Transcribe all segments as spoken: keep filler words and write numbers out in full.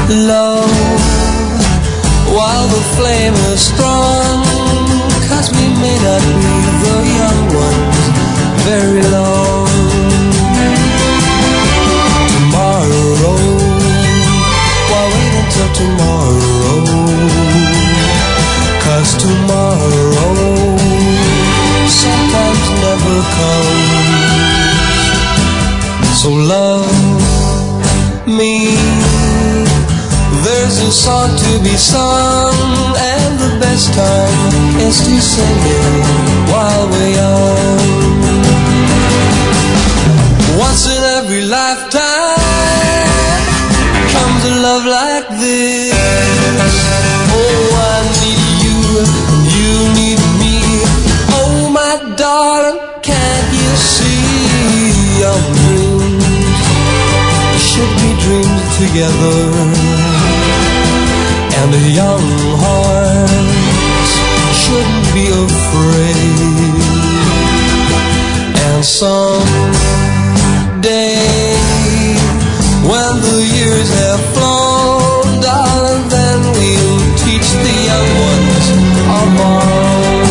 low while the flame is strong, 'cause we may not be the young ones very long. Tomorrow, why wait until tomorrow, 'cause tomorrow sometimes never comes. So love me, there's a song to be sung, and the best time is to sing it while we're young. Once in every lifetime comes a love like this. Oh, I need you, you need me. Oh, my darling, can't you see our dreams should be dreamed together, and a young heart shouldn't be afraid. And someday, when the years have flown, darling, then we'll teach the young ones our own.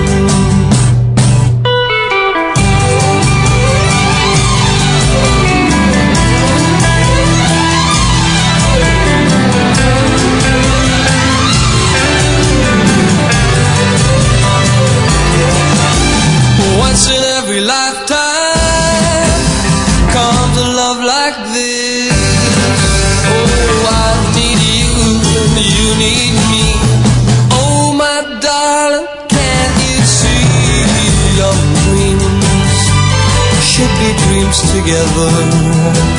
Once in every lifetime comes a love like this. Oh, I need you, you need me. Oh, my darling, can't you see our dreams should be dreams together,